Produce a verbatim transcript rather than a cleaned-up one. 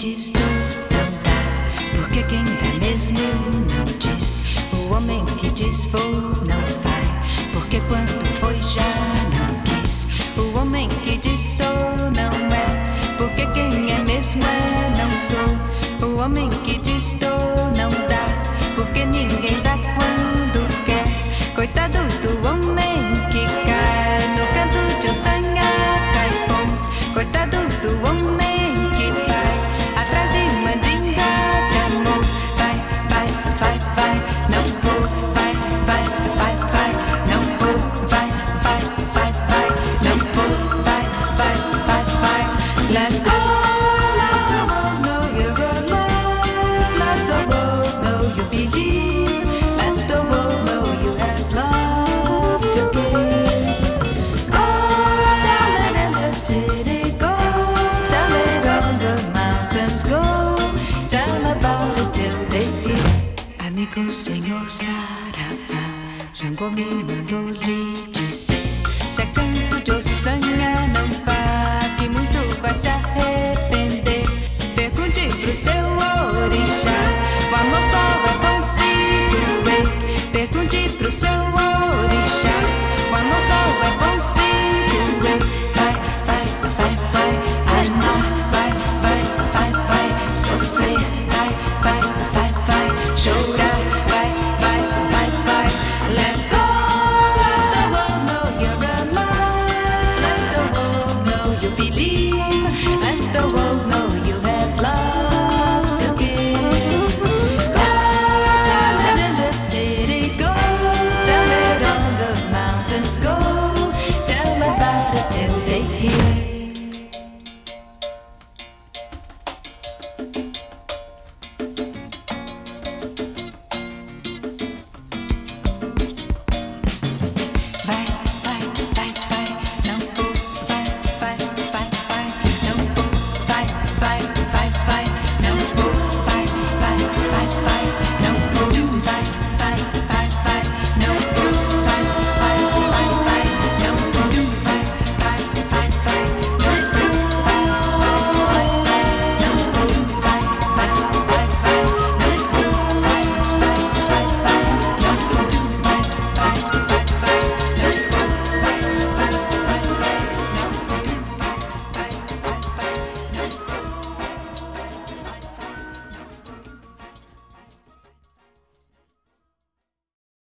diz do não dá, porque quem dá mesmo não diz. O homem que diz vou não vai, porque quando foi já não quis. O homem que diz sou não é, porque quem é mesmo é não sou. O homem que diz dou não dá, porque ninguém dá quando quer. Coitado do homem que cai no canto de ossanha caipom. Coitado do homem que vai atrás de mandinga de amor. Vai, vai, vai, vai, não vou. Vai, vai, vai, vai, não vou. Vai, vai, vai, vai, não vou. Vai, vai, vai, vai, let go. Let the world know you're alive. Let the world know you believe. Let the world know you have love to give. Go tell it in the city. Go tell it on the mountains. Go tell about it till they hear. Amigo Senhor Saravá, Jango me mandou lhe dizer: se é canto de ossanha, não vá, que muito vai se arrepender. Pergunte pro seu orixá, o amor só é bom se doer. Pergunte pro seu orixá.